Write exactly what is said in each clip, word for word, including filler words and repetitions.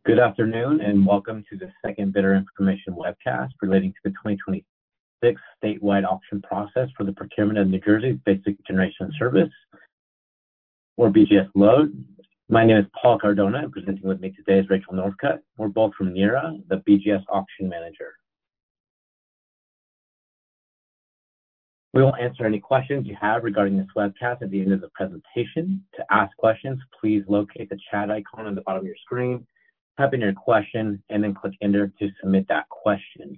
Good afternoon, and welcome to the second bidder information webcast relating to the twenty twenty-six statewide auction process for the procurement of New Jersey's Basic Generation Service, or B G S load. My name is Paul Cardona, and presenting with me today is Rachel Northcutt. We're both from NERA, the B G S auction manager. We will answer any questions you have regarding this webcast at the end of the presentation. To ask questions, please locate the chat icon on the bottom of your screen, type in your question, and then click enter to submit that question.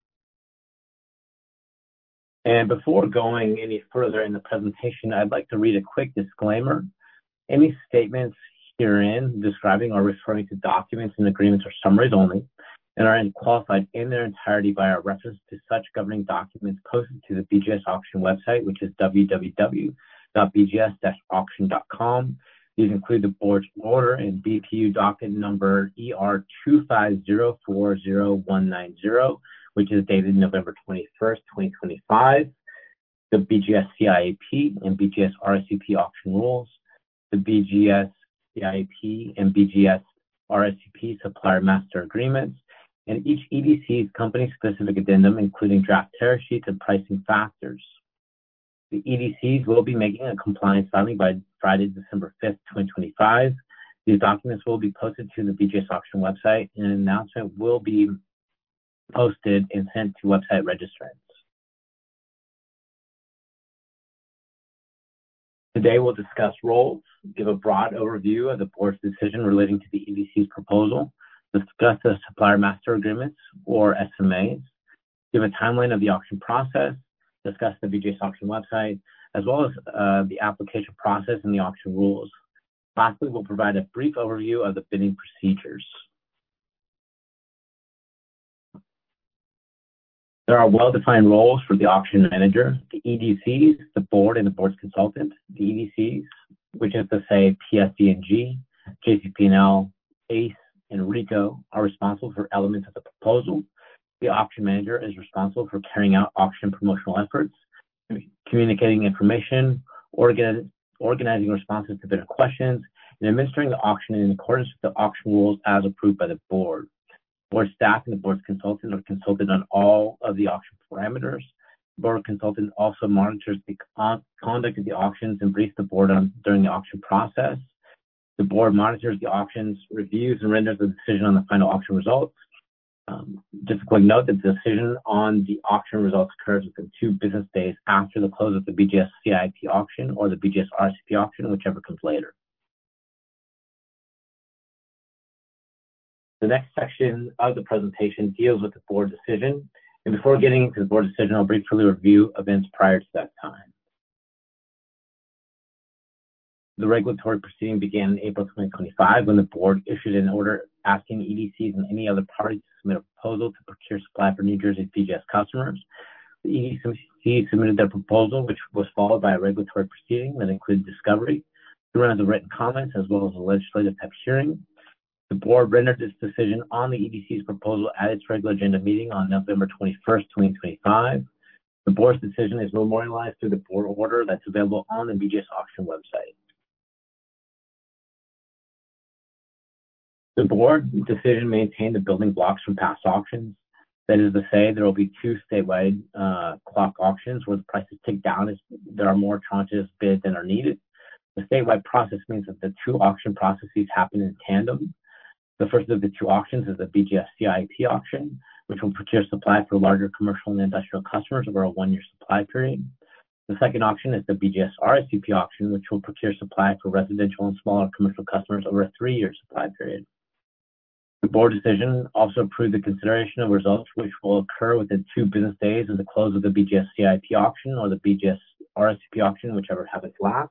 And before going any further in the presentation, I'd like to read a quick disclaimer. Any statements herein describing or referring to documents and agreements are summaries only and are qualified in their entirety by our reference to such governing documents posted to the B G S auction website, which is w w w dot b g s dash auction dot com. These include the board's order and B P U docket number E R two five zero four zero one nine zero, which is dated November twenty-first, twenty twenty-five, the B G S C I A P and B G S R S U P auction rules, the B G S C I A P and B G S R S U P supplier master agreements, and each E D C's company-specific addendum, including draft tariff sheets and pricing factors. The E D Cs will be making a compliance filing by Friday, December fifth, twenty twenty-five. These documents will be posted to the B G S auction website, and an announcement will be posted and sent to website registrants. Today we'll discuss roles, give a broad overview of the board's decision relating to the E D C's proposal, discuss the supplier master agreements, or S M As, give a timeline of the auction process, discuss the B G S auction website, as well as uh, the application process and the auction rules. Lastly, we'll provide a brief overview of the bidding procedures. There are well-defined roles for the auction manager, the E D Cs, the board, and the board's consultant. The E D Cs, which is to say P S D and G, J C P and L, A C E, and RICO, are responsible for elements of the proposal. The auction manager is responsible for carrying out auction promotional efforts, communicating information, organi organizing responses to bidder questions, and administering the auction in accordance with the auction rules as approved by the board. Board staff and the board's consultant are consulted on all of the auction parameters. The board consultant also monitors the con conduct of the auctions and briefs the board on during the auction process. The board monitors the auctions, reviews, and renders a decision on the final auction results. Um, just a quick note that the decision on the auction results occurs within two business days after the close of the B G S C I P auction or the B G S R S U P auction, whichever comes later. The next section of the presentation deals with the board decision. And before getting into the board decision, I'll briefly review events prior to that time. The regulatory proceeding began in April twenty twenty-five when the board issued an order asking E D Cs and any other parties to submit a proposal to procure supply for New Jersey's B G S customers. The E D C submitted their proposal, which was followed by a regulatory proceeding that included discovery, the run of the written comments, as well as a legislative type hearing. The board rendered its decision on the E D C's proposal at its regular agenda meeting on November twenty-first, twenty twenty-five. The board's decision is memorialized through the board order that's available on the B G S auction website. The board decision maintained the building blocks from past auctions. That is to say, there will be two statewide uh, clock auctions where the prices tick down as there are more tranches bid than are needed. The statewide process means that the two auction processes happen in tandem. The first of the two auctions is the B G S C I P auction, which will procure supply for larger commercial and industrial customers over a one-year supply period. The second auction is the B G S R S U P auction, which will procure supply for residential and smaller commercial customers over a three-year supply period. The board decision also approved the consideration of results which will occur within two business days of the close of the B G S C I P auction or the B G S R S U P auction, whichever happens last.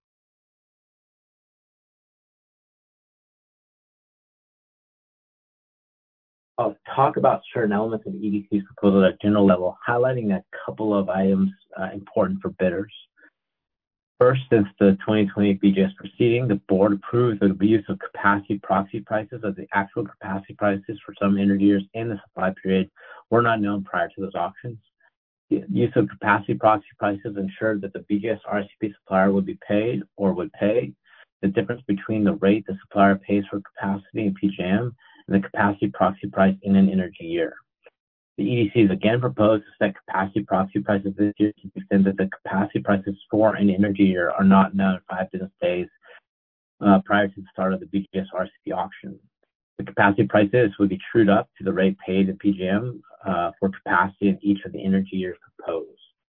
I'll talk about certain elements of the E D C's proposal at a general level, highlighting a couple of items uh, important for bidders. First, since the twenty twenty B G S proceeding, the board approved the use of capacity proxy prices as the actual capacity prices for some energy years in the supply period were not known prior to those auctions. The use of capacity proxy prices ensured that the B G S R S U P supplier would be paid or would pay the difference between the rate the supplier pays for capacity and P J M and the capacity proxy price in an energy year. The E D Cs again propose to set capacity proxy prices this year to the extent that the capacity prices for an energy year are not known five business days uh, prior to the start of the B G S R S U P auction. The capacity prices would be trued up to the rate paid at P J M uh, for capacity in each of the energy years proposed.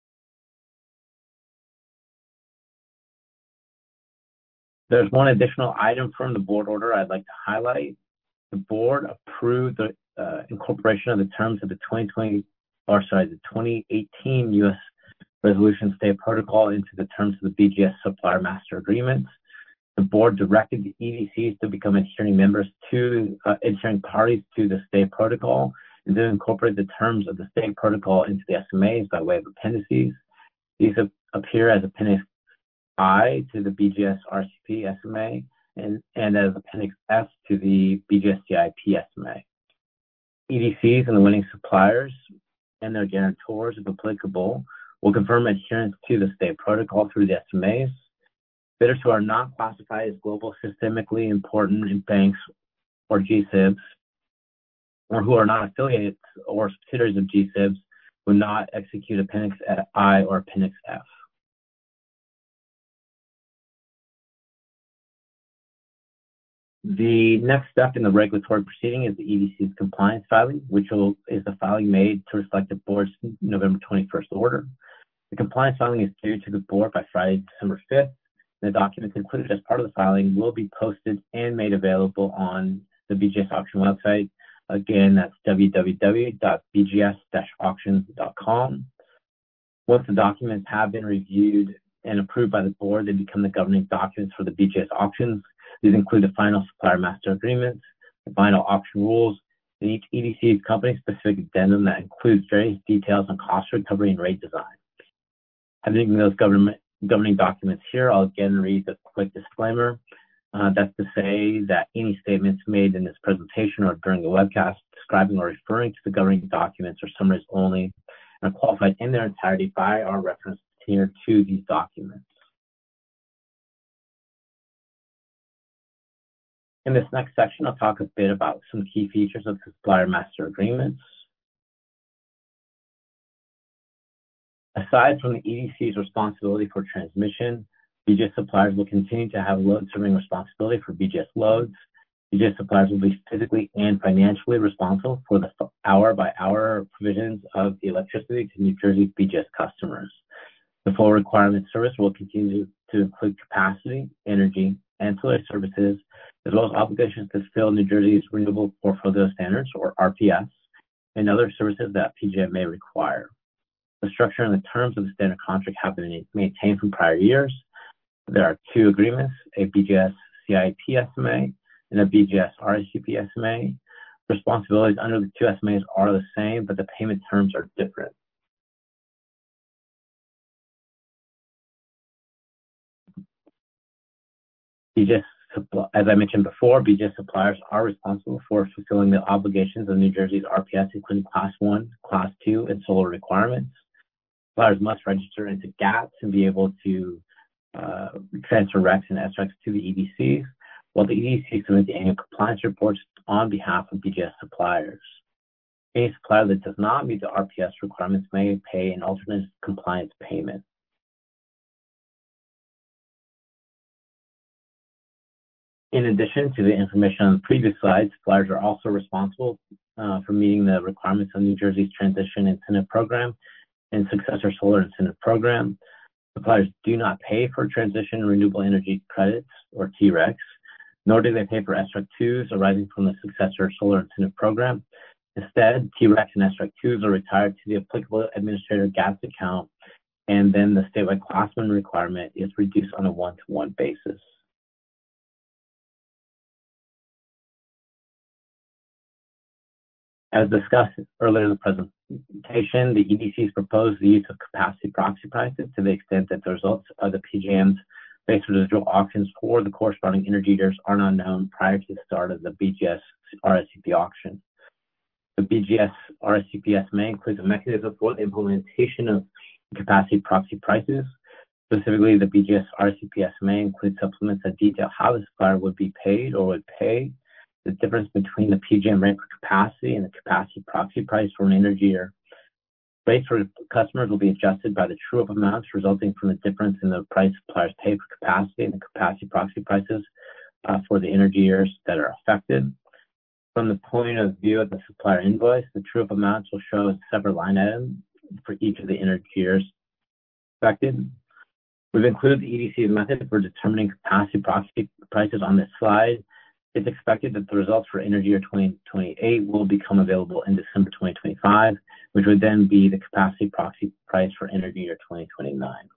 There's one additional item from the board order I'd like to highlight. The board approved the uh, incorporation of the terms of the twenty twenty, or sorry, the twenty eighteen U S Resolution State Protocol into the terms of the B G S Supplier Master Agreement. The board directed the E D Cs to become adhering members to, uh, adhering parties to the state protocol and to incorporate the terms of the state protocol into the S M As by way of appendices. These appear as Appendix I to the B G S R S U P S M A and, and as Appendix F to the B G S C I P S M A. E D Cs and the winning suppliers and their guarantors, if applicable, will confirm adherence to the state protocol through the S M As. Bidders who are not classified as global systemically important in banks or G S I Bs, or who are not affiliates or subsidiaries of G S I Bs, will not execute Appendix I or Appendix F. The next step in the regulatory proceeding is the E D C's compliance filing, which will, is the filing made to reflect the board's November twenty-first order. The compliance filing is due to the board by Friday, December fifth. The documents included as part of the filing will be posted and made available on the B G S auction website. Again, that's w w w dot b g s dash auctions dot com. Once the documents have been reviewed and approved by the board, they become the governing documents for the B G S auctions. These include the final supplier master agreements, the final auction rules, and each E D C's company-specific addendum that includes various details on cost recovery and rate design. Having those government governing documents here, I'll again read the quick disclaimer. Uh, that's to say that any statements made in this presentation or during the webcast describing or referring to the governing documents are summaries only and are qualified in their entirety by our reference here to these documents. In this next section, I'll talk a bit about some key features of the supplier master agreements. Aside from the E D C's responsibility for transmission, B G S suppliers will continue to have load serving responsibility for B G S loads. B G S suppliers will be physically and financially responsible for the hour by hour provisions of the electricity to New Jersey's B G S customers. The full requirement service will continue to include capacity, energy, ancillary services, as well as obligations to fulfill New Jersey's Renewable Portfolio Standards, or R P S, and other services that P J M may require. The structure and the terms of the standard contract have been maintained from prior years. There are two agreements, a B G S C I P S M A and a B G S R S U P S M A. Responsibilities under the two S M As are the same, but the payment terms are different. B G S, as I mentioned before, B G S suppliers are responsible for fulfilling the obligations of New Jersey's R P S, including Class one, Class two, and solar requirements. Suppliers must register into G A T S and be able to uh, transfer R E Cs and S R E Cs to the E D Cs, while the E D Cs submit the annual compliance reports on behalf of B G S suppliers. Any supplier that does not meet the R P S requirements may pay an alternate compliance payment. In addition to the information on the previous slides, suppliers are also responsible uh, for meeting the requirements of New Jersey's Transition Incentive Program and Successor Solar Incentive Program. Suppliers do not pay for transition renewable energy credits, or T R E Cs, nor do they pay for S R E C twos arising from the Successor Solar Incentive Program. Instead, T R E Cs and S R E C twos are retired to the applicable administrator G A T S account, and then the statewide classman requirement is reduced on a one-to-one basis. As discussed earlier in the presentation, the E D Cs propose the use of capacity proxy prices to the extent that the results of the P J M's base residual auctions for the corresponding energy years are not known prior to the start of the B G S R S U P auction. The B G S R S U P S M A includes a mechanism for the implementation of capacity proxy prices. Specifically, the B G S R S U P S M A includes supplements that detail how the supplier would be paid or would pay The difference between the P J M rate for capacity and the capacity proxy price for an energy year. Rates for customers will be adjusted by the true-up amounts resulting from the difference in the price suppliers pay for capacity and the capacity proxy prices uh, for the energy years that are affected. From the point of view of the supplier invoice, the true-up amounts will show as a separate line item for each of the energy years affected. We've included the E D C method for determining capacity proxy prices on this slide. It's expected that the results for energy year twenty twenty-eight will become available in December twenty twenty-five, which would then be the capacity proxy price for energy year twenty twenty-nine.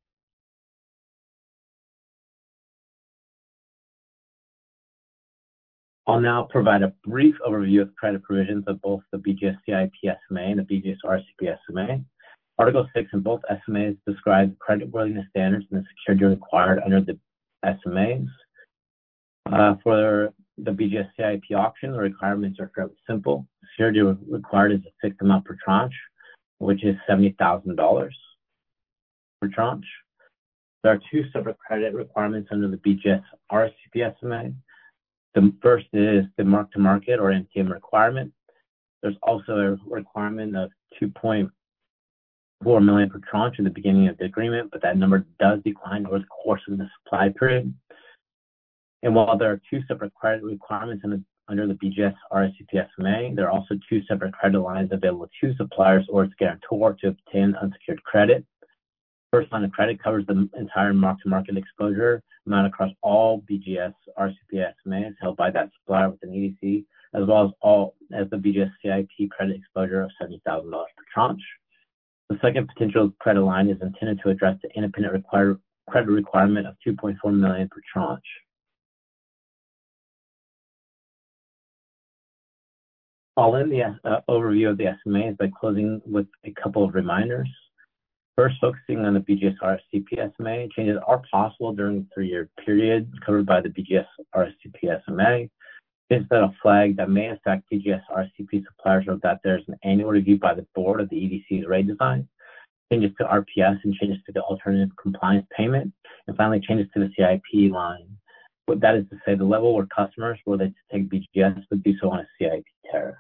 I'll now provide a brief overview of credit provisions of both the B G S C I P S M A and the B G S R C P S M A. Article six in both S M As describe creditworthiness standards and the security required under the S M As. Uh, for the B G S C I P auction, the requirements are fairly simple. Security required is a fixed amount per tranche, which is seventy thousand dollars per tranche. There are two separate credit requirements under the B G S R C P S M A. The first is the mark-to-market or M T M requirement. There's also a requirement of two point four million dollars per tranche at the beginning of the agreement, but that number does decline over the course of the supply period. And while there are two separate credit requirements in the, under the B G S R C P S M A, there are also two separate credit lines available to suppliers or its guarantor to obtain unsecured credit. First line of credit covers the entire mark-to-market exposure amount across all B G S R C P S M As held by that supplier with an E D C, as well as all as the B G S C I P credit exposure of seventy thousand dollars per tranche. The second potential credit line is intended to address the independent require, credit requirement of two point four million dollars per tranche. I'll end the uh, overview of the S M As by closing with a couple of reminders. First, focusing on the B G S R C P S M A, changes are possible during the three-year period covered by the B G S R C P S M A. Is that a flag that may affect B G S R C P suppliers or that there's an annual review by the board of the E D C's rate design, changes to R P S and changes to the alternative compliance payment, and finally changes to the C I P line. What that is to say, the level where customers were they to take B G S would do so on a C I P tariff.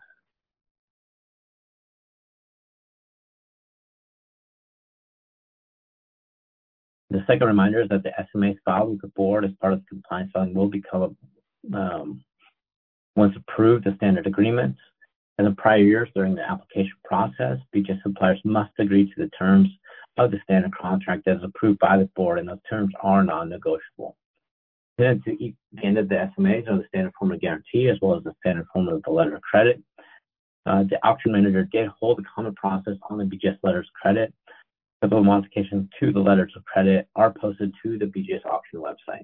The second reminder is that the S M A filed with the board as part of the compliance filing will become, um, once approved, a standard agreement. As in prior years during the application process, B G S suppliers must agree to the terms of the standard contract that is approved by the board, and those terms are non-negotiable. Then to each end of the S M As are the standard form of guarantee as well as the standard form of the letter of credit. Uh, the auction manager did hold a common process on the B G S letters of credit. Several modifications to the letters of credit are posted to the B G S auction website.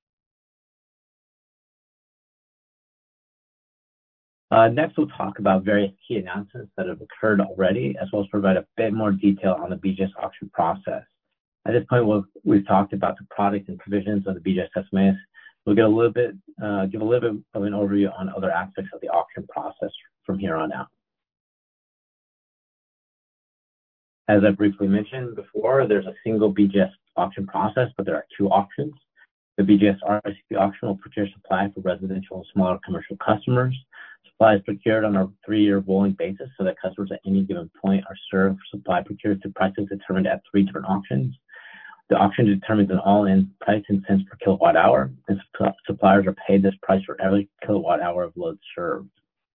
Uh, next, we'll talk about various key announcements that have occurred already, as well as provide a bit more detail on the B G S auction process. At this point, we'll, we've talked about the products and provisions of the B G S S M As. We'll get a little bit, uh, give a little bit of an overview on other aspects of the auction process from here on out. As I briefly mentioned before, there's a single B G S auction process, but there are two auctions. The B G S R C P auction will procure supply for residential and smaller commercial customers. Supply is procured on a three-year rolling basis so that customers at any given point are served supply procured through prices determined at three different auctions. The auction determines an all-in price in cents per kilowatt hour, and suppliers are paid this price for every kilowatt hour of load served.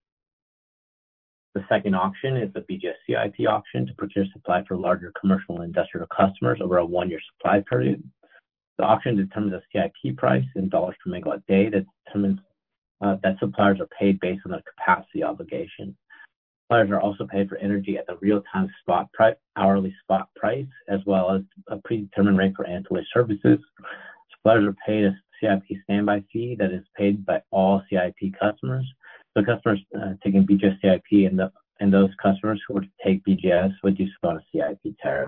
The second auction is the B G S C I P auction to procure supply for larger commercial and industrial customers over a one-year supply period. The auction determines a C I P price in dollars per megawatt day that determines uh, that suppliers are paid based on their capacity obligation. Suppliers are also paid for energy at the real-time spot price, hourly spot price, as well as a predetermined rate for ancillary services. Suppliers are paid a C I P standby fee that is paid by all C I P customers. So customers uh, taking B G S C I P and, the, and those customers who were to take B G S would do so on a C I P tariff.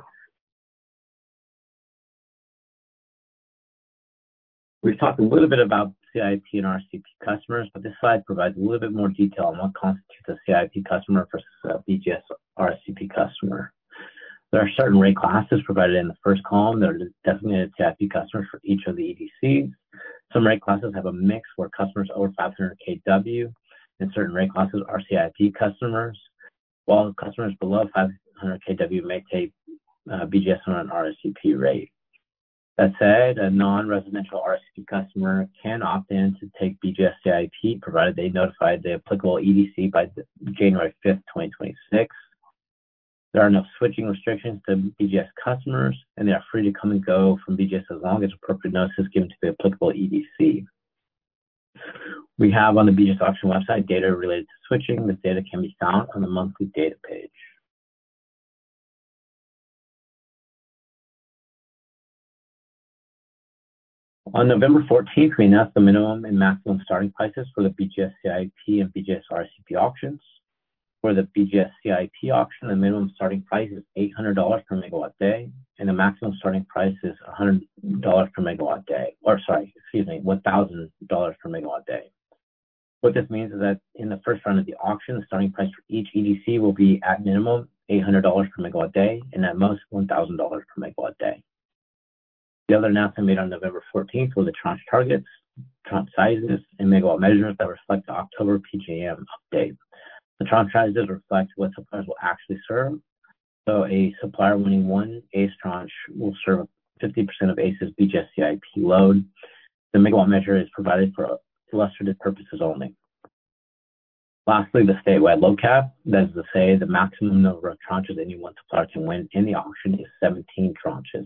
We've talked a little bit about C I P and R C P customers, but this slide provides a little bit more detail on what constitutes a C I P customer versus a B G S R C P customer. There are certain rate classes provided in the first column that are designated C I P customers for each of the E D Cs. Some rate classes have a mix where customers over five hundred K W and certain rate classes are C I P customers, while customers below five hundred K W may take uh, B G S on an R S C P rate. That said, a non-residential R S C P customer can opt in to take B G S C I P provided they notified the applicable E D C by January fifth, twenty twenty-six. There are no switching restrictions to B G S customers, and they are free to come and go from B G S as long as appropriate notice is given to the applicable E D C. We have on the B G S auction website data related to switching. This data can be found on the monthly data page. On November fourteenth, we announced the minimum and maximum starting prices for the B G S C I P and B G S R S C P auctions. For the B G S C I P auction, the minimum starting price is eight hundred dollars per megawatt day, and the maximum starting price is one hundred dollars per megawatt day, or sorry, excuse me, one thousand dollars per megawatt day. What this means is that in the first round of the auction, the starting price for each E D C will be at minimum eight hundred dollars per megawatt day, and at most one thousand dollars per megawatt day. The other announcement made on November fourteenth were the tranche targets, tranche sizes, and megawatt measures that reflect the October P J M update. The tranche sizes reflect what suppliers will actually serve. So a supplier winning one ACE tranche will serve fifty percent of ACE's B G S C I P load. The megawatt measure is provided for illustrative purposes only. Lastly, the statewide load cap, that is to say the maximum number of tranches any one supplier can win in the auction is seventeen tranches.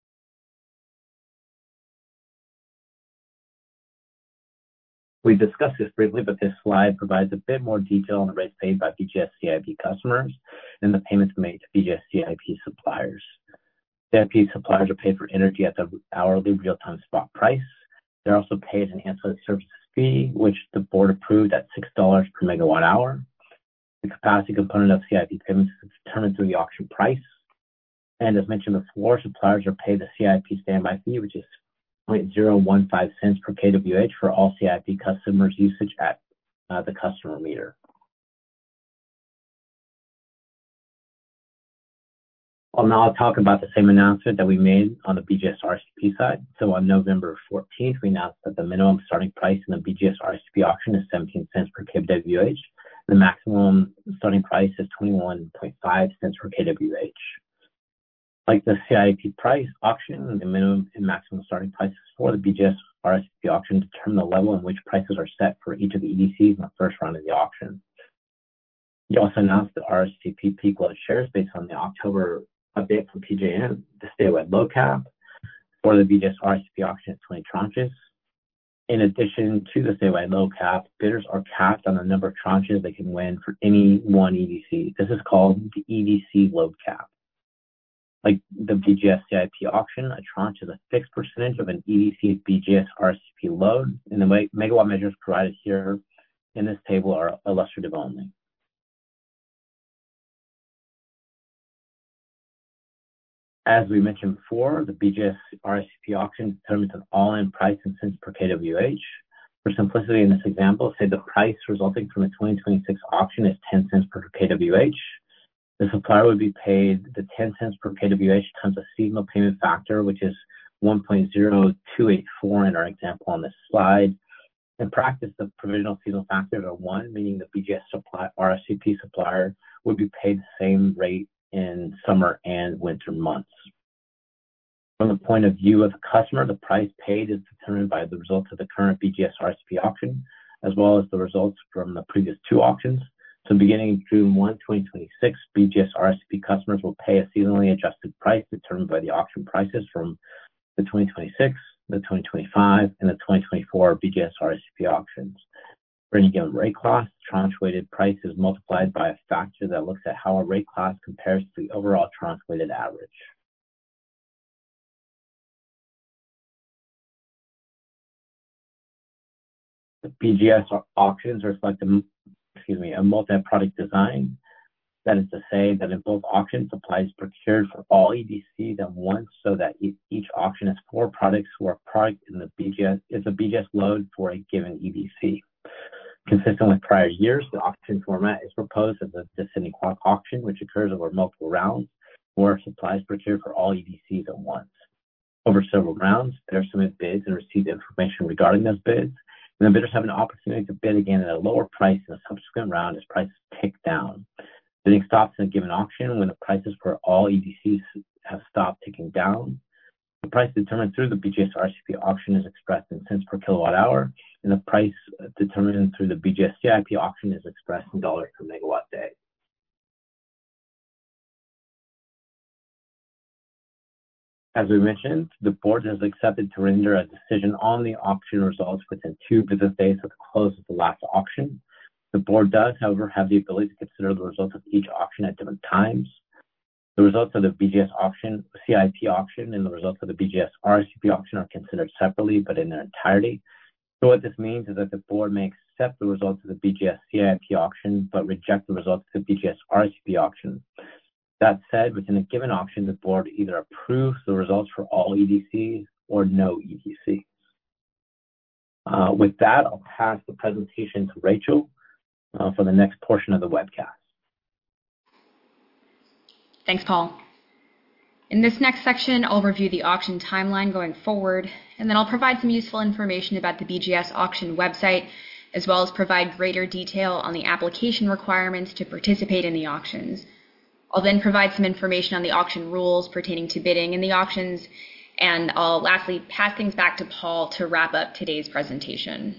We discussed this briefly, but this slide provides a bit more detail on the rates paid by B G S C I P customers and the payments made to B G S C I P suppliers. C I P suppliers are paid for energy at the hourly real-time spot price. They're also paid an ancillary services fee, which the board approved at six dollars per megawatt hour. The capacity component of C I P payments is determined through the auction price. And as mentioned before, suppliers are paid the C I P standby fee, which is zero point zero one five cents per K W H for all C I P customers' usage at uh, the customer meter. I'll now talk about the same announcement that we made on the B G S R S C P side. So on November fourteenth, we announced that the minimum starting price in the B G S R S C P auction is seventeen cents per K W H. The maximum starting price is twenty-one point five cents per K W H. Like the C I P price auction, the minimum and maximum starting prices for the B G S R S C P auction determine the level in which prices are set for each of the E D Cs in the first round of the auction. We also announced the R S C P peak load shares based on the October update from P J M, the statewide load cap for the B G S R S C P auction at twenty tranches. In addition to the statewide load cap, bidders are capped on the number of tranches they can win for any one E D C. This is called the E D C load cap. Like the B G S C I P auction, a tranche is a fixed percentage of an E D C's B G S R S C P load, and the megawatt measures provided here in this table are illustrative only. As we mentioned before, the B G S R S C P auction determines an all-in price in cents per K W H. For simplicity in this example, say the price resulting from the twenty twenty-six auction is ten cents per K W H. The supplier would be paid the ten cents per K W H times a seasonal payment factor, which is one point zero two eight four in our example on this slide. In practice, the provisional seasonal factors are one, meaning the B G S supply, R S C P supplier would be paid the same rate in summer and winter months. From the point of view of the customer, the price paid is determined by the results of the current B G S R S C P auction, as well as the results from the previous two auctions. So beginning June first, twenty twenty-six, B G S R S C P customers will pay a seasonally adjusted price determined by the auction prices from the twenty twenty-six, the twenty twenty-five, and the twenty twenty-four B G S R S C P auctions. For any given rate class, tranche-weighted price is multiplied by a factor that looks at how a rate class compares to the overall tranche-weighted average. The B G S auctions reflect a excuse me, a multi-product design. That is to say that in both auctions, supply is procured for all E D Cs at once, so that each auction has four products where a product in the B G S is a B G S load for a given E D C. Consistent with prior years, the auction format is proposed as a descending clock auction, which occurs over multiple rounds, where supply is procured for all E D Cs at once. Over several rounds, bidders submit bids and receive information regarding those bids, and the bidders have an opportunity to bid again at a lower price in a subsequent round as prices tick down. Bidding stops in a given auction when the prices for all E D Cs have stopped ticking down. The price determined through the B G S R C P auction is expressed in cents per kilowatt hour, and the price determined through the B G S C I P auction is expressed in dollars per megawatt day. As we mentioned, the board has accepted to render a decision on the auction results within two business days of the close of the last auction. The board does, however, have the ability to consider the results of each auction at different times. The results of the B G S auction, C I P auction, and the results of the B G S R C P auction are considered separately, but in their entirety. So what this means is that the board may accept the results of the B G S C I P auction, but reject the results of the B G S R C P auction. That said, within a given auction, the board either approves the results for all E D Cs or no E D Cs. Uh, with that, I'll pass the presentation to Rachel uh, for the next portion of the webcast. Thanks, Paul. In this next section, I'll review the auction timeline going forward, and then I'll provide some useful information about the B G S auction website, as well as provide greater detail on the application requirements to participate in the auctions. I'll then provide some information on the auction rules pertaining to bidding in the auctions, and I'll lastly pass things back to Paul to wrap up today's presentation.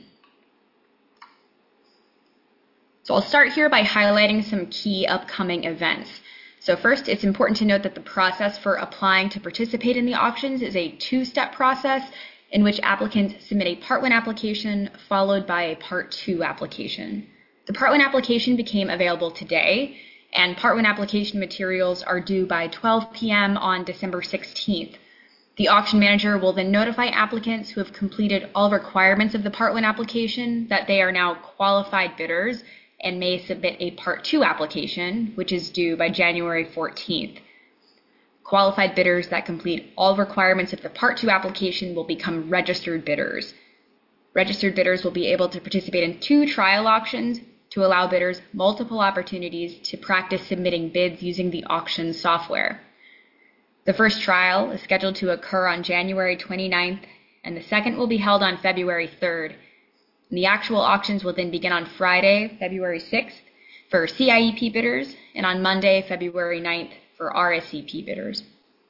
So I'll start here by highlighting some key upcoming events. So first, it's important to note that the process for applying to participate in the auctions is a two-step process in which applicants submit a Part one application followed by a Part two application. The Part one application became available today, and Part one application materials are due by twelve p m on December sixteenth. The auction manager will then notify applicants who have completed all requirements of the Part one application that they are now qualified bidders and may submit a Part two application, which is due by January fourteenth. Qualified bidders that complete all requirements of the Part two application will become registered bidders. Registered bidders will be able to participate in two trial auctions to allow bidders multiple opportunities to practice submitting bids using the auction software. The first trial is scheduled to occur on January twenty-ninth, and the second will be held on February third. And the actual auctions will then begin on Friday, February sixth, for C I E P bidders, and on Monday, February ninth, for R S E P bidders.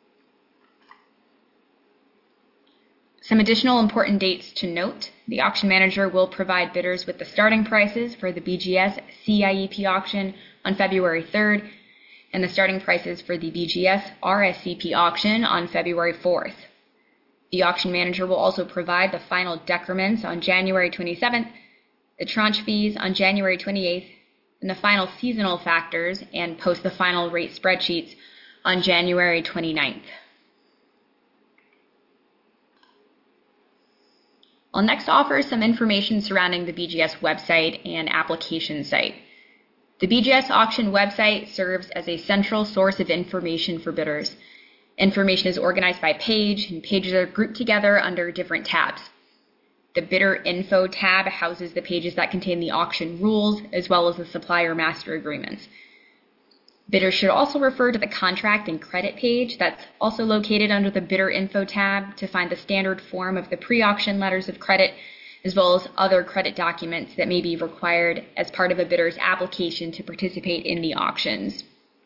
Some additional important dates to note: the auction manager will provide bidders with the starting prices for the B G S C I E P auction on February third, and the starting prices for the B G S R S E P auction on February fourth. The auction manager will also provide the final decrements on January twenty-seventh, the tranche fees on January twenty-eighth, and the final seasonal factors, and post the final rate spreadsheets on January twenty-ninth. I'll next offer some information surrounding the B G S website and application site. The B G S auction website serves as a central source of information for bidders. Information is organized by page, and pages are grouped together under different tabs. The Bidder Info tab houses the pages that contain the auction rules, as well as the supplier master agreements. Bidders should also refer to the contract and credit page that's also located under the Bidder Info tab to find the standard form of the pre-auction letters of credit, as well as other credit documents that may be required as part of a bidder's application to participate in the auctions.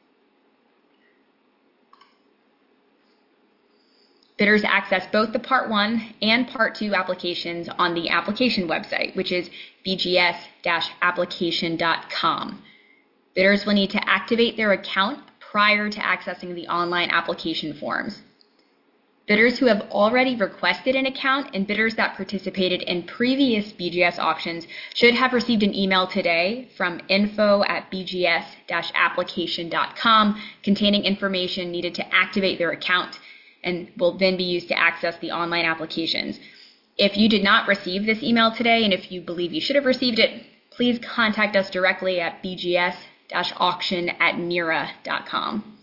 Bidders access both the Part one and Part two applications on the application website, which is b g s dash application dot com. Bidders will need to activate their account prior to accessing the online application forms. Bidders who have already requested an account and bidders that participated in previous B G S auctions should have received an email today from info at b g s dash application dot com containing information needed to activate their account, and will then be used to access the online applications. If you did not receive this email today, and if you believe you should have received it, please contact us directly at b g s dash auction at mira dot com.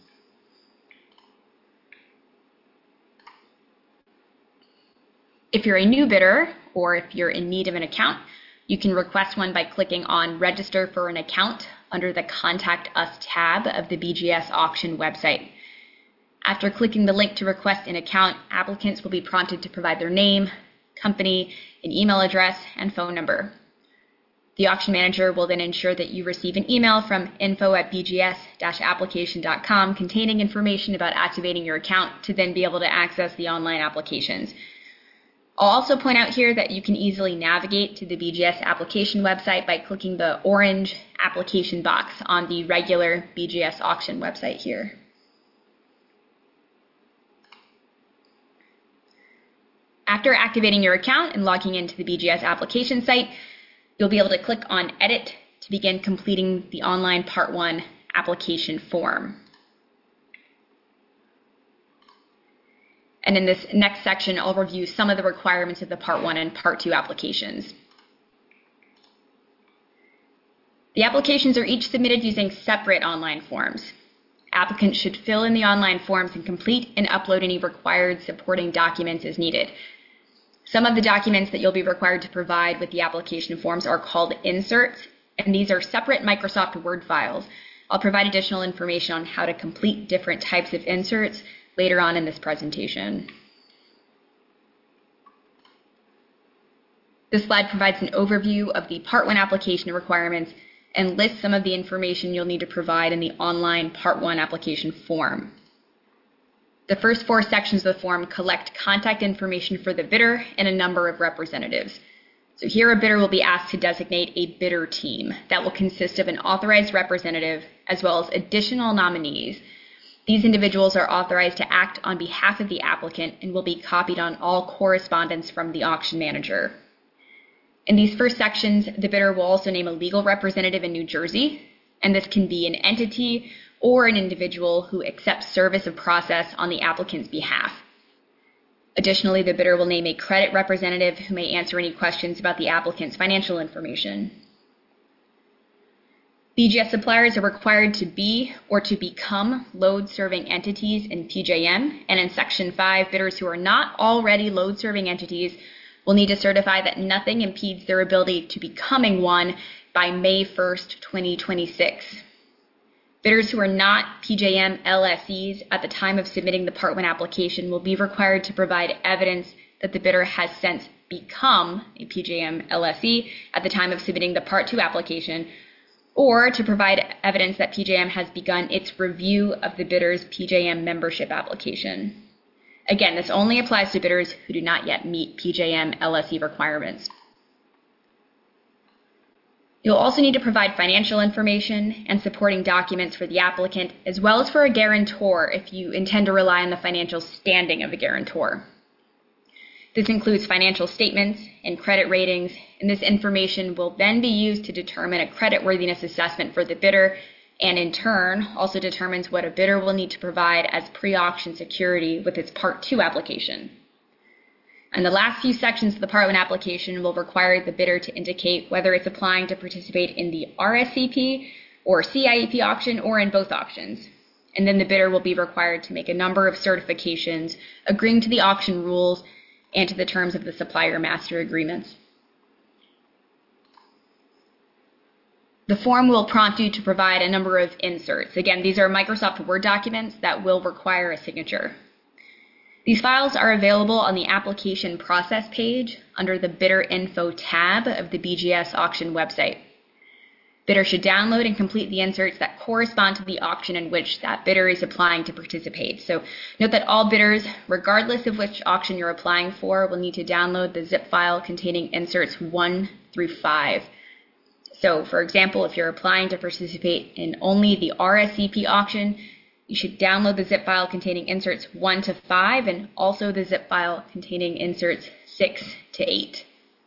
If you're a new bidder, or if you're in need of an account, you can request one by clicking on Register for an Account under the Contact Us tab of the B G S auction website. After clicking the link to request an account, applicants will be prompted to provide their name, company, an email address, and phone number. The auction manager will then ensure that you receive an email from info at b g s dash application dot com containing information about activating your account to then be able to access the online applications. I'll also point out here that you can easily navigate to the B G S application website by clicking the orange application box on the regular B G S auction website here. After activating your account and logging into the B G S application site, you'll be able to click on Edit to begin completing the online Part one application form. And in this next section, I'll review some of the requirements of the Part one and Part two applications. The applications are each submitted using separate online forms. Applicants should fill in the online forms and complete and upload any required supporting documents as needed. Some of the documents that you'll be required to provide with the application forms are called inserts, and these are separate Microsoft Word files. I'll provide additional information on how to complete different types of inserts later on in this presentation. This slide provides an overview of the Part one application requirements and lists some of the information you'll need to provide in the online Part one application form. The first four sections of the form collect contact information for the bidder and a number of representatives. So here a bidder will be asked to designate a bidder team that will consist of an authorized representative as well as additional nominees. These individuals are authorized to act on behalf of the applicant and will be copied on all correspondence from the auction manager. In these first sections, the bidder will also name a legal representative in New Jersey, and this can be an entity or an individual who accepts service of process on the applicant's behalf. Additionally, the bidder will name a credit representative who may answer any questions about the applicant's financial information. B G S suppliers are required to be or to become load-serving entities in P J M, and in Section five, bidders who are not already load-serving entities will need to certify that nothing impedes their ability to becoming one by May first, twenty twenty-six. Bidders who are not P J M L S Es at the time of submitting the Part one application will be required to provide evidence that the bidder has since become a P J M L S E at the time of submitting the Part two application, or to provide evidence that P J M has begun its review of the bidder's P J M membership application. Again, this only applies to bidders who do not yet meet P J M L S E requirements. You'll also need to provide financial information and supporting documents for the applicant, as well as for a guarantor if you intend to rely on the financial standing of the guarantor. This includes financial statements and credit ratings, and this information will then be used to determine a creditworthiness assessment for the bidder, and in turn also determines what a bidder will need to provide as pre-auction security with its Part two application. And the last few sections of the Part one application will require the bidder to indicate whether it's applying to participate in the R S C P or C I E P auction or in both auctions. And then the bidder will be required to make a number of certifications agreeing to the auction rules and to the terms of the supplier master agreements. The form will prompt you to provide a number of inserts. Again, these are Microsoft Word documents that will require a signature. These files are available on the application process page under the Bidder Info tab of the B G S auction website. Bidder should download and complete the inserts that correspond to the auction in which that bidder is applying to participate. So note that all bidders, regardless of which auction you're applying for, will need to download the zip file containing inserts one through five. So for example, if you're applying to participate in only the R S C P auction, you should download the zip file containing inserts one to five and also the zip file containing inserts six to eight.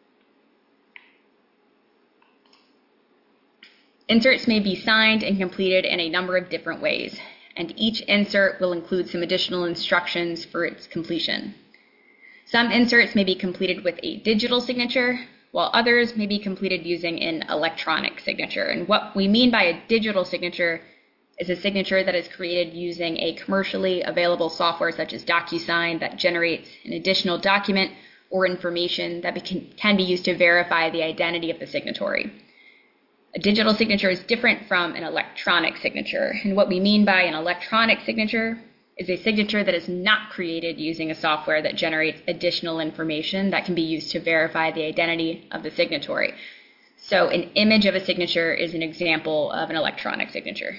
Inserts may be signed and completed in a number of different ways, and each insert will include some additional instructions for its completion. Some inserts may be completed with a digital signature, while others may be completed using an electronic signature. And what we mean by a digital signature is a signature that is created using a commercially available software such as DocuSign that generates an additional document or information that can be used to verify the identity of the signatory. A digital signature is different from an electronic signature, and what we mean by an electronic signature is a signature that is not created using a software that generates additional information that can be used to verify the identity of the signatory. So an image of a signature is an example of an electronic signature.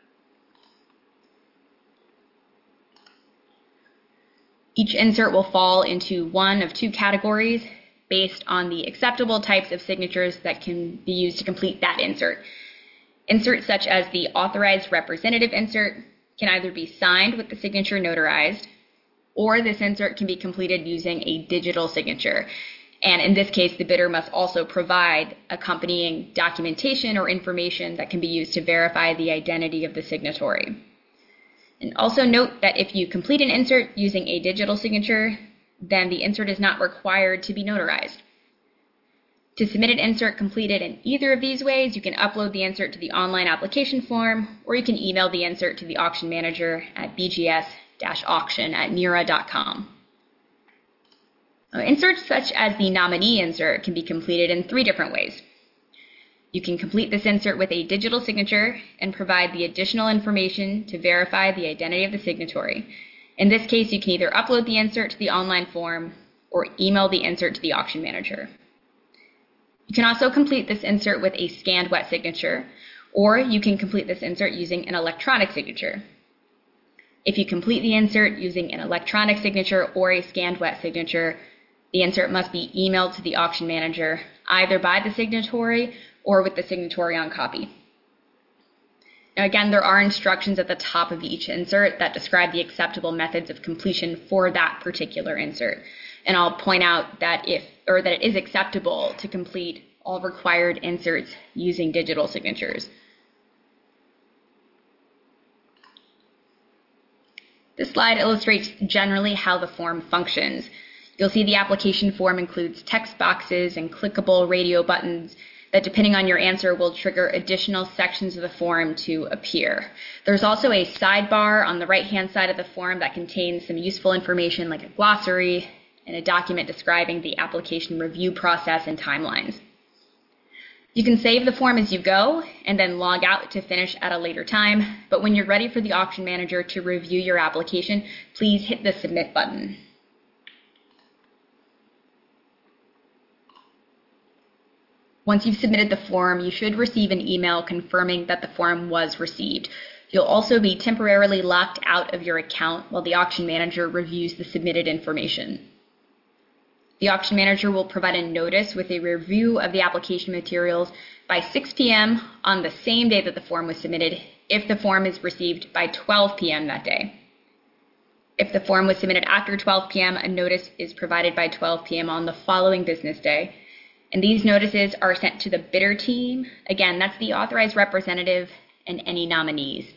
Each insert will fall into one of two categories based on the acceptable types of signatures that can be used to complete that insert. Inserts such as the authorized representative insert can either be signed with the signature notarized, or this insert can be completed using a digital signature. And in this case, the bidder must also provide accompanying documentation or information that can be used to verify the identity of the signatory. And also note that if you complete an insert using a digital signature, then the insert is not required to be notarized. To submit an insert completed in either of these ways, you can upload the insert to the online application form, or you can email the insert to the auction manager at b g s dash auction at nera dot com. Inserts such as the nominee insert can be completed in three different ways. You can complete this insert with a digital signature and provide the additional information to verify the identity of the signatory. In this case, you can either upload the insert to the online form or email the insert to the auction manager. You can also complete this insert with a scanned wet signature, or you can complete this insert using an electronic signature. If you complete the insert using an electronic signature or a scanned wet signature, the insert must be emailed to the auction manager either by the signatory or with the signatory on copy. Now again, there are instructions at the top of each insert that describe the acceptable methods of completion for that particular insert. And I'll point out that if or that it is acceptable to complete all required inserts using digital signatures. This slide illustrates generally how the form functions. You'll see the application form includes text boxes and clickable radio buttons that, depending on your answer, will trigger additional sections of the form to appear. There's also a sidebar on the right-hand side of the form that contains some useful information like a glossary and a document describing the application review process and timelines. You can save the form as you go and then log out to finish at a later time, but when you're ready for the auction manager to review your application, please hit the submit button. Once you've submitted the form, you should receive an email confirming that the form was received. You'll also be temporarily locked out of your account while the auction manager reviews the submitted information. The auction manager will provide a notice with a review of the application materials by six p m on the same day that the form was submitted if the form is received by twelve p m that day. If the form was submitted after twelve p m, a notice is provided by twelve p m on the following business day. And these notices are sent to the bidder team. Again, that's the authorized representative and any nominees.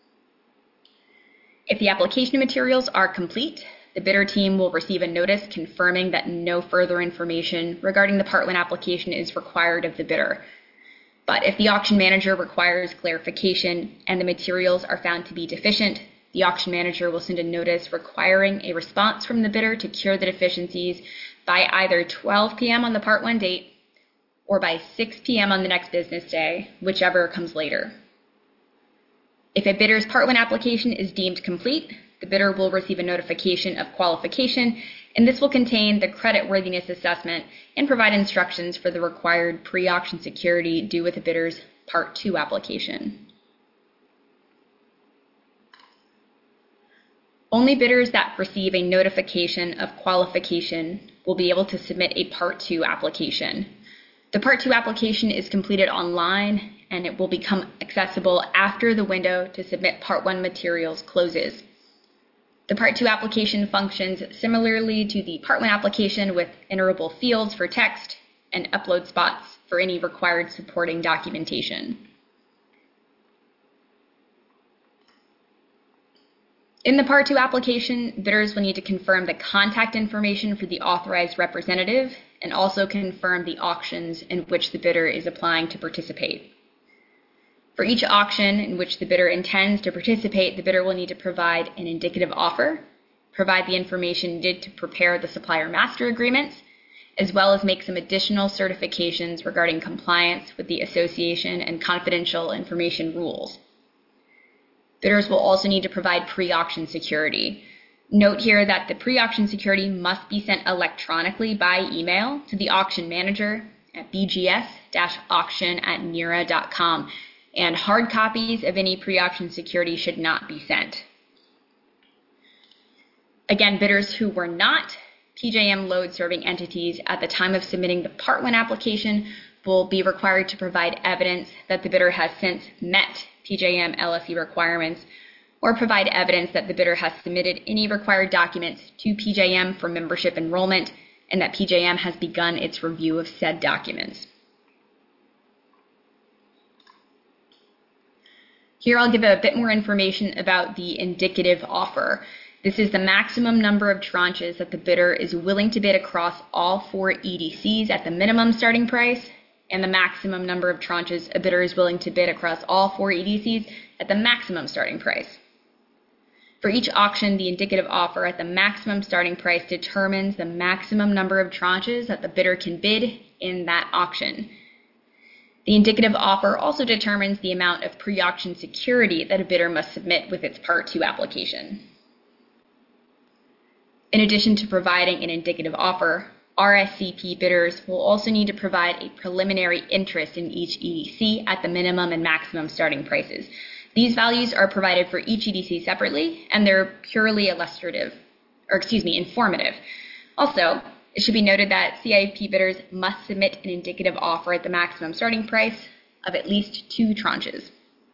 If the application materials are complete, the bidder team will receive a notice confirming that no further information regarding the Part one application is required of the bidder. But if the auction manager requires clarification and the materials are found to be deficient, the auction manager will send a notice requiring a response from the bidder to cure the deficiencies by either twelve p m on the Part one date or by six p m on the next business day, whichever comes later. If a bidder's Part one application is deemed complete, the bidder will receive a notification of qualification, and this will contain the creditworthiness assessment and provide instructions for the required pre-auction security due with the bidder's Part two application. Only bidders that receive a notification of qualification will be able to submit a Part two application. The Part two application is completed online, and it will become accessible after the window to submit Part one materials closes. The Part two application functions similarly to the Part one application with enterable fields for text and upload spots for any required supporting documentation. In the Part two application, bidders will need to confirm the contact information for the authorized representative and also confirm the auctions in which the bidder is applying to participate. For each auction in which the bidder intends to participate, the bidder will need to provide an indicative offer, provide the information needed to prepare the supplier master agreements, as well as make some additional certifications regarding compliance with the association and confidential information rules. Bidders will also need to provide pre-auction security. Note here that the pre-auction security must be sent electronically by email to the auction manager at b g s auction at nera dot com, and hard copies of any pre-auction security should not be sent. Again, bidders who were not P J M load serving entities at the time of submitting the Part one application will be required to provide evidence that the bidder has since met P J M L S E requirements, or provide evidence that the bidder has submitted any required documents to P J M for membership enrollment and that P J M has begun its review of said documents. Here I'll give a bit more information about the indicative offer. This is the maximum number of tranches that the bidder is willing to bid across all four E D Cs at the minimum starting price, and the maximum number of tranches a bidder is willing to bid across all four E D Cs at the maximum starting price. For each auction, the indicative offer at the maximum starting price determines the maximum number of tranches that the bidder can bid in that auction. The indicative offer also determines the amount of pre-auction security that a bidder must submit with its Part two application. In addition to providing an indicative offer, R S C P bidders will also need to provide a preliminary interest in each E D C at the minimum and maximum starting prices. These values are provided for each E D C separately, and they're purely illustrative, or excuse me, informative. Also, it should be noted that C I P bidders must submit an indicative offer at the maximum starting price of at least two tranches.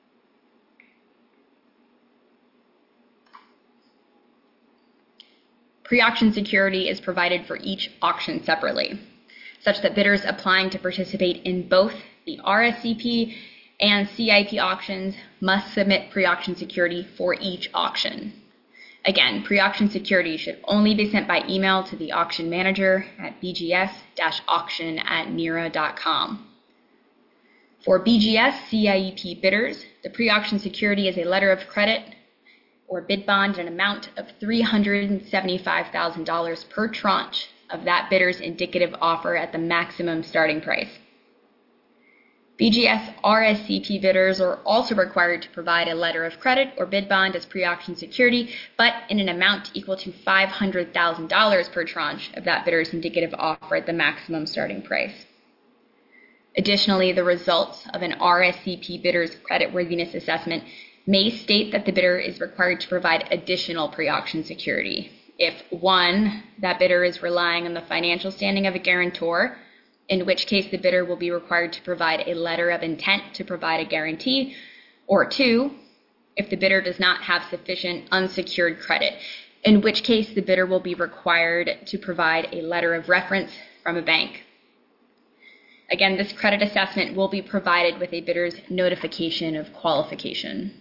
Pre-auction security is provided for each auction separately, such that bidders applying to participate in both the R S C P and C I P auctions must submit pre-auction security for each auction. Again, pre-auction security should only be sent by email to the auction manager at b g s auction at nera dot com. For B G S C I E P bidders, the pre-auction security is a letter of credit or bid bond in an amount of three hundred seventy-five thousand dollars per tranche of that bidder's indicative offer at the maximum starting price. B G S R S C P bidders are also required to provide a letter of credit or bid bond as pre-auction security, but in an amount equal to five hundred thousand dollars per tranche of that bidder's indicative offer at the maximum starting price. Additionally, the results of an R S C P bidder's creditworthiness assessment may state that the bidder is required to provide additional pre-auction security. If one, that bidder is relying on the financial standing of a guarantor, in which case the bidder will be required to provide a letter of intent to provide a guarantee, or two, if the bidder does not have sufficient unsecured credit, in which case the bidder will be required to provide a letter of reference from a bank. Again, this credit assessment will be provided with a bidder's notification of qualification.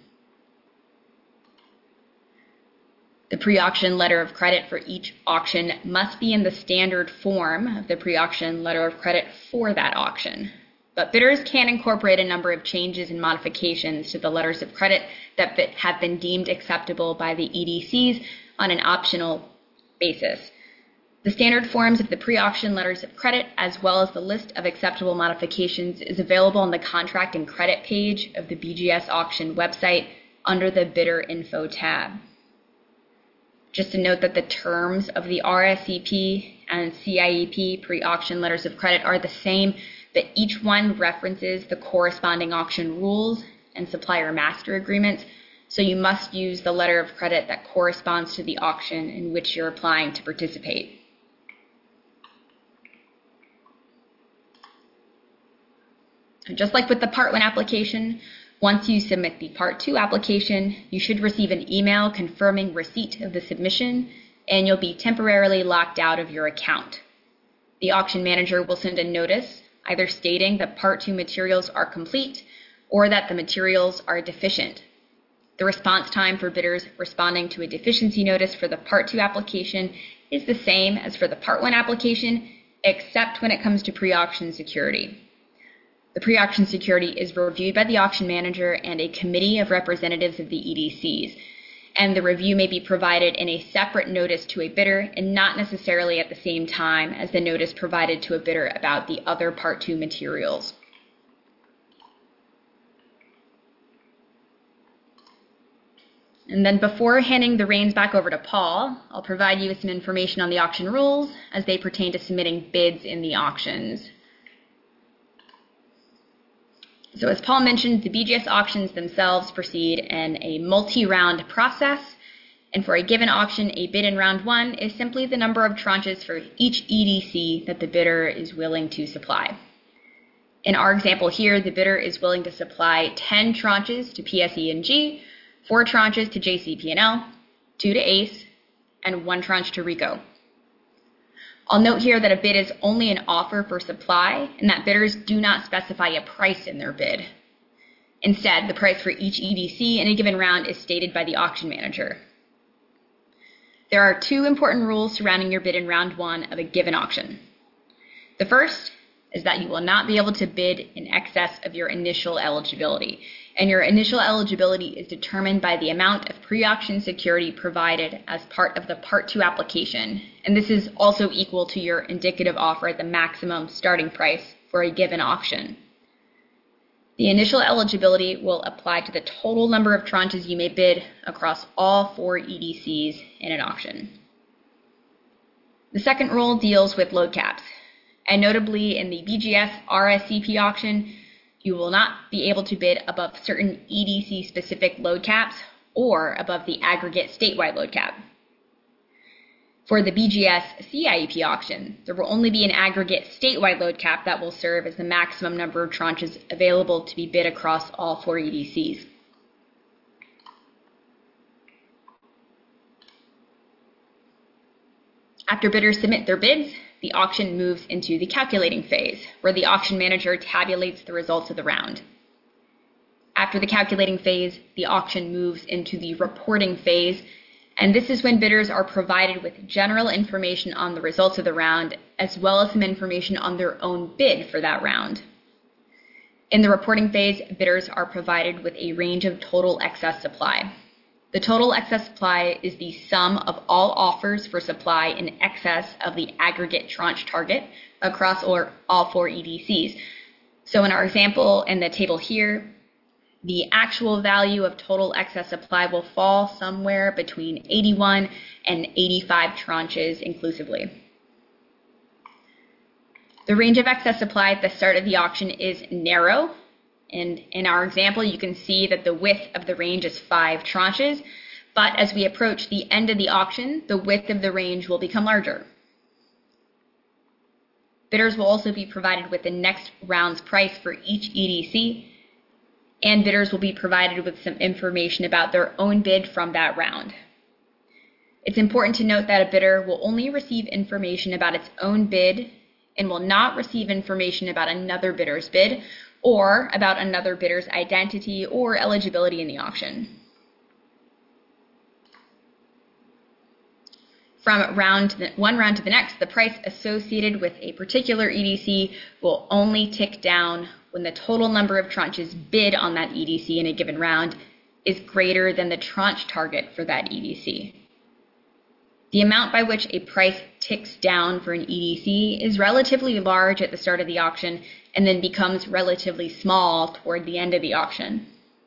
The pre-auction letter of credit for each auction must be in the standard form of the pre-auction letter of credit for that auction. But bidders can incorporate a number of changes and modifications to the letters of credit that have been deemed acceptable by the E D Cs on an optional basis. The standard forms of the pre-auction letters of credit, as well as the list of acceptable modifications, is available on the Contract and Credit page of the B G S Auction website under the Bidder Info tab. Just to note that the terms of the R S C P and C I E P pre-auction letters of credit are the same, but each one references the corresponding auction rules and supplier master agreements, so you must use the letter of credit that corresponds to the auction in which you're applying to participate. Just like with the Part one application, once you submit the Part two application, you should receive an email confirming receipt of the submission, and you'll be temporarily locked out of your account. The auction manager will send a notice either stating that Part two materials are complete or that the materials are deficient. The response time for bidders responding to a deficiency notice for the Part two application is the same as for the Part one application, except when it comes to pre-auction security. The pre-auction security is reviewed by the auction manager and a committee of representatives of the E D Cs, and the review may be provided in a separate notice to a bidder and not necessarily at the same time as the notice provided to a bidder about the other Part two materials. And then before handing the reins back over to Paul, I'll provide you with some information on the auction rules as they pertain to submitting bids in the auctions. So as Paul mentioned, the B G S auctions themselves proceed in a multi-round process. And for a given auction, a bid in round one is simply the number of tranches for each E D C that the bidder is willing to supply. In our example here, the bidder is willing to supply ten tranches to P S E and G, four tranches to J C P and L, two to ACE, and one tranche to RICO. I'll note here that a bid is only an offer for supply and that bidders do not specify a price in their bid. Instead, the price for each E D C in a given round is stated by the auction manager. There are two important rules surrounding your bid in round one of a given auction. The first is that you will not be able to bid in excess of your initial eligibility, and your initial eligibility is determined by the amount of pre-auction security provided as part of the Part two application, and this is also equal to your indicative offer at the maximum starting price for a given auction. The initial eligibility will apply to the total number of tranches you may bid across all four E D Cs in an auction. The second rule deals with load caps, and notably in the B G S R S C P auction, you will not be able to bid above certain E D C-specific load caps or above the aggregate statewide load cap. For the B G S C I E P auction, there will only be an aggregate statewide load cap that will serve as the maximum number of tranches available to be bid across all four E D Cs. After bidders submit their bids, the auction moves into the calculating phase, where the auction manager tabulates the results of the round. After the calculating phase, the auction moves into the reporting phase, and this is when bidders are provided with general information on the results of the round, as well as some information on their own bid for that round. In the reporting phase, bidders are provided with a range of total excess supply. The total excess supply is the sum of all offers for supply in excess of the aggregate tranche target across or all four E D Cs. So in our example in the table here, the actual value of total excess supply will fall somewhere between eighty-one and eighty-five tranches inclusively. The range of excess supply at the start of the auction is narrow. And in our example, you can see that the width of the range is five tranches, but as we approach the end of the auction, the width of the range will become larger. Bidders will also be provided with the next round's price for each E D C, and bidders will be provided with some information about their own bid from that round. It's important to note that a bidder will only receive information about its own bid and will not receive information about another bidder's bid or about another bidder's identity or eligibility in the auction. From round to the, one round to the next, the price associated with a particular E D C will only tick down when the total number of tranches bid on that E D C in a given round is greater than the tranche target for that E D C. The amount by which a price ticks down for an E D C is relatively large at the start of the auction and then becomes relatively small toward the end of the auction.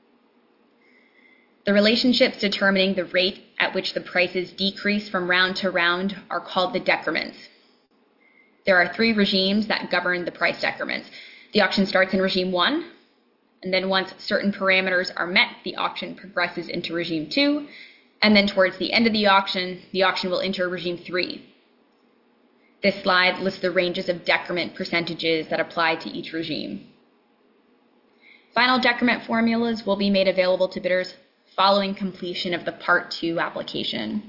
The relationships determining the rate at which the prices decrease from round to round are called the decrements. There are three regimes that govern the price decrements. The auction starts in regime one, and then once certain parameters are met, the auction progresses into regime two, and then towards the end of the auction, the auction will enter regime three. This slide lists the ranges of decrement percentages that apply to each regime. Final decrement formulas will be made available to bidders following completion of the Part two application.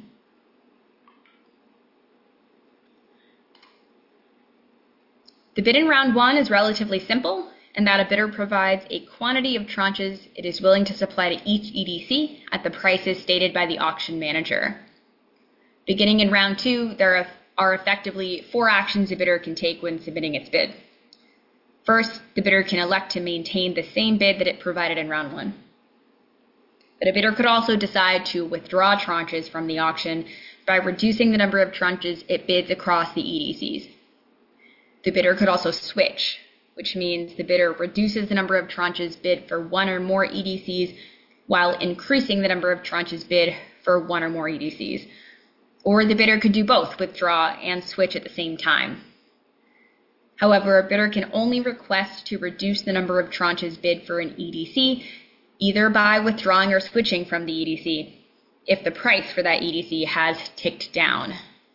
The bid in round one is relatively simple in that a bidder provides a quantity of tranches it is willing to supply to each E D C at the prices stated by the auction manager. Beginning in round two, there are are effectively four actions a bidder can take when submitting its bid. First, the bidder can elect to maintain the same bid that it provided in round one. But a bidder could also decide to withdraw tranches from the auction by reducing the number of tranches it bids across the E D Cs. The bidder could also switch, which means the bidder reduces the number of tranches bid for one or more E D Cs while increasing the number of tranches bid for one or more E D Cs. Or the bidder could do both, withdraw and switch at the same time. However, a bidder can only request to reduce the number of tranches bid for an E D C, either by withdrawing or switching from the E D C, if the price for that E D C has ticked down.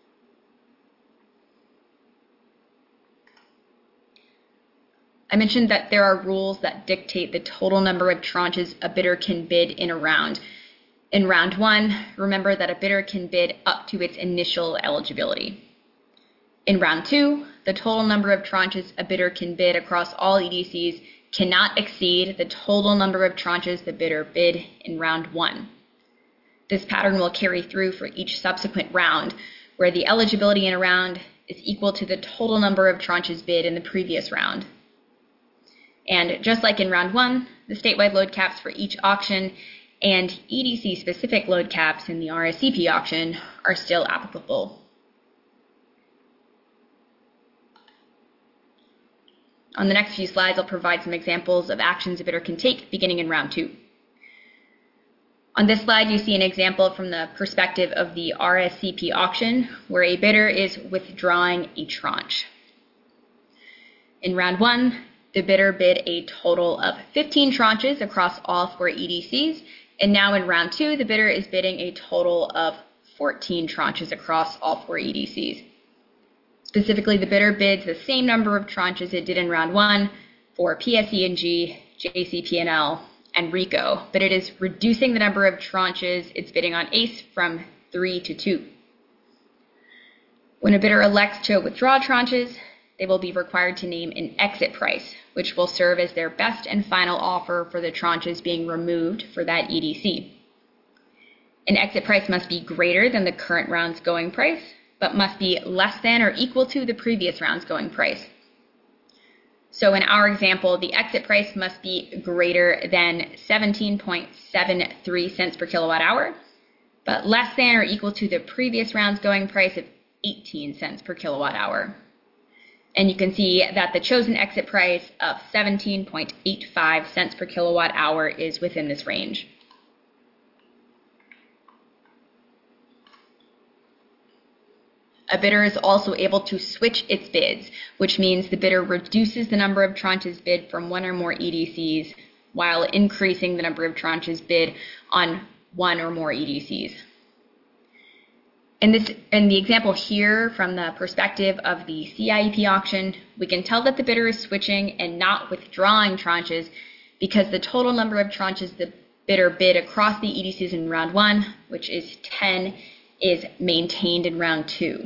I mentioned that there are rules that dictate the total number of tranches a bidder can bid in a round. In round one, remember that a bidder can bid up to its initial eligibility. In round two, the total number of tranches a bidder can bid across all E D Cs cannot exceed the total number of tranches the bidder bid in round one. This pattern will carry through for each subsequent round, where the eligibility in a round is equal to the total number of tranches bid in the previous round. And just like in round one, the statewide load caps for each auction and E D C-specific load caps in the R S C P auction are still applicable. On the next few slides, I'll provide some examples of actions a bidder can take beginning in round two. On this slide, you see an example from the perspective of the R S C P auction, where a bidder is withdrawing a tranche. In round one, the bidder bid a total of fifteen tranches across all four E D Cs, and now in round two, the bidder is bidding a total of fourteen tranches across all four E D Cs. Specifically, the bidder bids the same number of tranches it did in round one for P S E and G, J C P N L, and RICO, but it is reducing the number of tranches it's bidding on A C E from three to two. When a bidder elects to withdraw tranches, they will be required to name an exit price, which will serve as their best and final offer for the tranches being removed for that E D C. An exit price must be greater than the current round's going price, but must be less than or equal to the previous round's going price. So in our example, the exit price must be greater than seventeen point seven three cents per kilowatt hour, but less than or equal to the previous round's going price of eighteen cents per kilowatt hour. And you can see that the chosen exit price of seventeen point eight five cents per kilowatt hour is within this range. A bidder is also able to switch its bids, which means the bidder reduces the number of tranches bid from one or more E D Cs while increasing the number of tranches bid on one or more E D Cs. In, this, in the example here, from the perspective of the C I E P auction, we can tell that the bidder is switching and not withdrawing tranches because the total number of tranches the bidder bid across the E D Cs in round one, which is ten, is maintained in round two.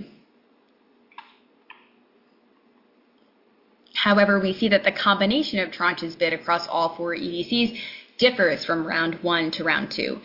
However, we see that the combination of tranches bid across all four E D Cs differs from round one to round two.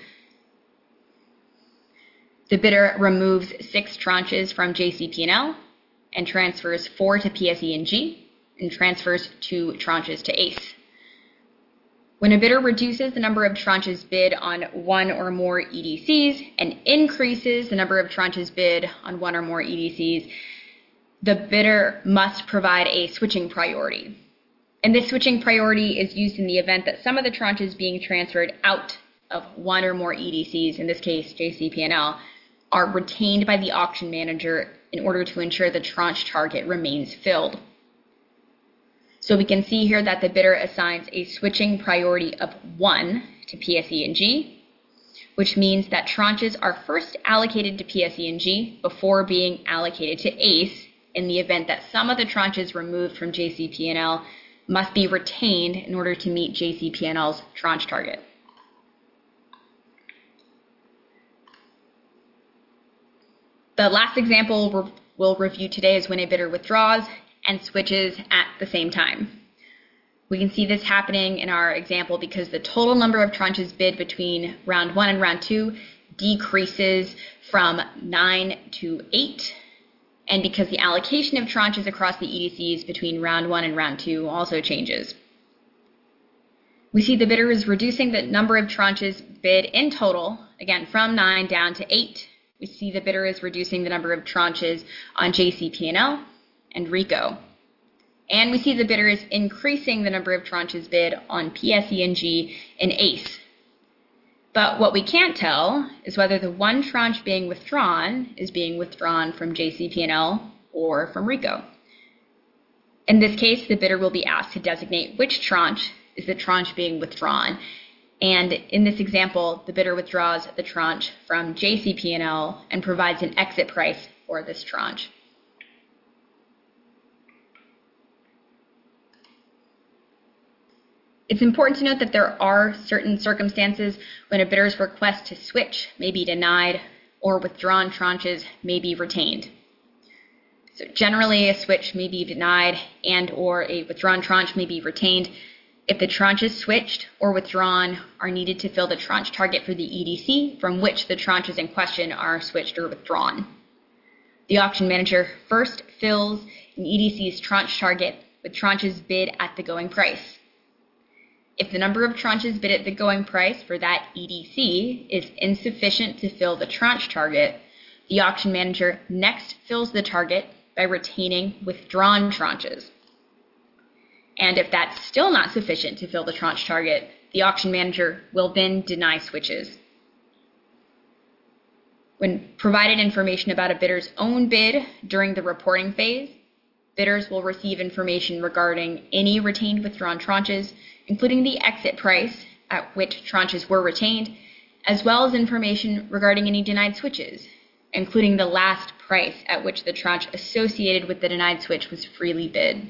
The bidder removes six tranches from J C P N L and transfers four to P S E and G and transfers two tranches to A C E. When a bidder reduces the number of tranches bid on one or more E D Cs and increases the number of tranches bid on one or more E D Cs, the bidder must provide a switching priority. And this switching priority is used in the event that some of the tranches being transferred out of one or more E D Cs, in this case J C P N L, are retained by the auction manager in order to ensure the tranche target remains filled. So we can see here that the bidder assigns a switching priority of one to P S E and G, which means that tranches are first allocated to P S E and G before being allocated to A C E in the event that some of the tranches removed from J C P N L must be retained in order to meet J C P N L's tranche target. The last example we'll review today is when a bidder withdraws and switches at the same time. We can see this happening in our example because the total number of tranches bid between round one and round two decreases from nine to eight, and because the allocation of tranches across the E D Cs between round one and round two also changes. We see the bidder is reducing the number of tranches bid in total, again from nine down to eight. We see the bidder is reducing the number of tranches on J C P N L and RICO. And we see the bidder is increasing the number of tranches bid on P S E and G and A C E. But what we can't tell is whether the one tranche being withdrawn is being withdrawn from J C P and L or from RICO. In this case, the bidder will be asked to designate which tranche is the tranche being withdrawn. And in this example, the bidder withdraws the tranche from J C P and L and provides an exit price for this tranche. It's important to note that there are certain circumstances when a bidder's request to switch may be denied or withdrawn tranches may be retained. So generally, a switch may be denied and or a withdrawn tranche may be retained if the tranches switched or withdrawn are needed to fill the tranche target for the E D C from which the tranches in question are switched or withdrawn. The auction manager first fills an E D C's tranche target with tranches bid at the going price. If the number of tranches bid at the going price for that E D C is insufficient to fill the tranche target, the auction manager next fills the target by retaining withdrawn tranches. And if that's still not sufficient to fill the tranche target, the auction manager will then deny switches. When provided information about a bidder's own bid during the reporting phase, bidders will receive information regarding any retained withdrawn tranches, including the exit price at which tranches were retained, as well as information regarding any denied switches, including the last price at which the tranche associated with the denied switch was freely bid.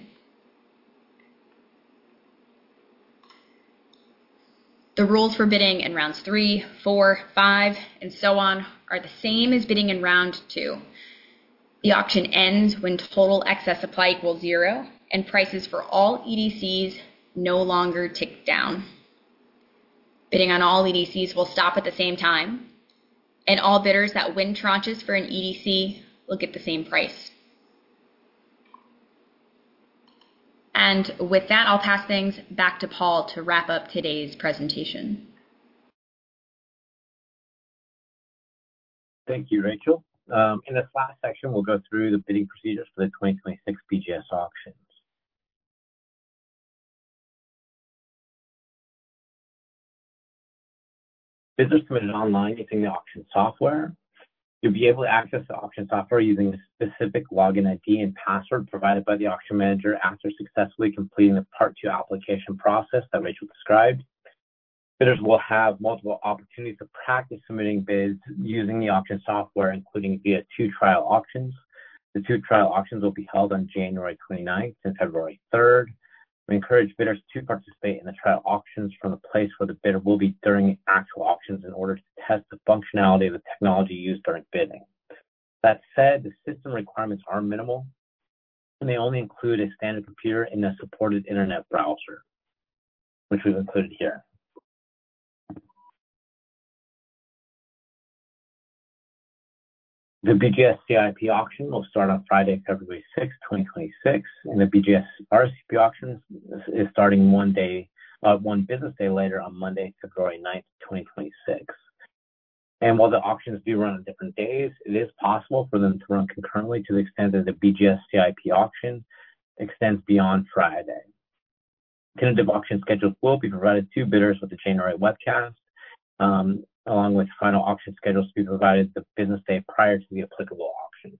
The rules for bidding in rounds three, four, five, and so on are the same as bidding in round two. The auction ends when total excess supply equals zero and prices for all E D Cs no longer tick down. Bidding on all E D Cs will stop at the same time, and all bidders that win tranches for an E D C will get the same price. And with that, I'll pass things back to Paul to wrap up today's presentation. Thank you, Rachel. Um, in this last section, we'll go through the bidding procedures for the twenty twenty-six B G S auctions. Bids are submitted online using the auction software. You'll be able to access the auction software using a specific login I D and password provided by the auction manager after successfully completing the Part two application process that Rachel described. Bidders will have multiple opportunities to practice submitting bids using the auction software, including via two trial auctions. The two trial auctions will be held on January twenty-ninth and February third. We encourage bidders to participate in the trial auctions from the place where the bidder will be during the actual auctions in order to test the functionality of the technology used during bidding. That said, the system requirements are minimal, and they only include a standard computer and a supported internet browser, which we've included here. The B G S C I P auction will start on Friday, February sixth, twenty twenty-six, and the B G S R C P auction is starting one day, uh, one business day later on Monday, February ninth, twenty twenty-six. And while the auctions do run on different days, it is possible for them to run concurrently to the extent that the B G S C I P auction extends beyond Friday. Tentative auction schedules will be provided to bidders with the January webcast, um, along with final auction schedules to be provided the business day prior to the applicable auction.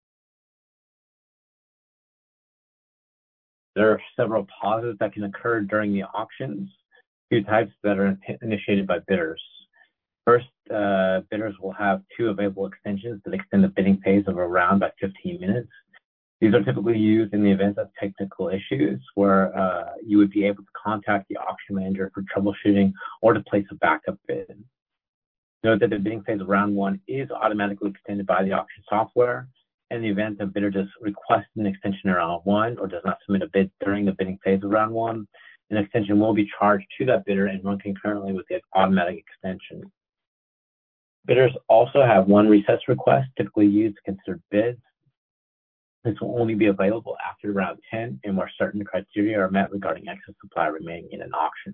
There are several pauses that can occur during the auctions, two types that are initiated by bidders. First, uh, bidders will have two available extensions that extend the bidding phase of a round by fifteen minutes. These are typically used in the event of technical issues where uh, you would be able to contact the auction manager for troubleshooting or to place a backup bid. Note that the bidding phase of round one is automatically extended by the auction software. In the event a bidder does request an extension in round one or does not submit a bid during the bidding phase of round one, an extension will be charged to that bidder and run concurrently with the automatic extension. Bidders also have one recess request, typically used to consider bids. This will only be available after round ten and where certain criteria are met regarding excess supply remaining in an auction.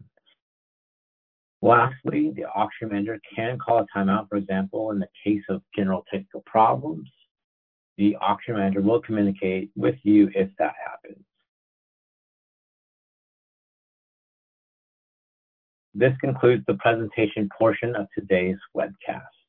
Lastly, the auction manager can call a timeout, for example, in the case of general technical problems. The auction manager will communicate with you if that happens. This concludes the presentation portion of today's webcast.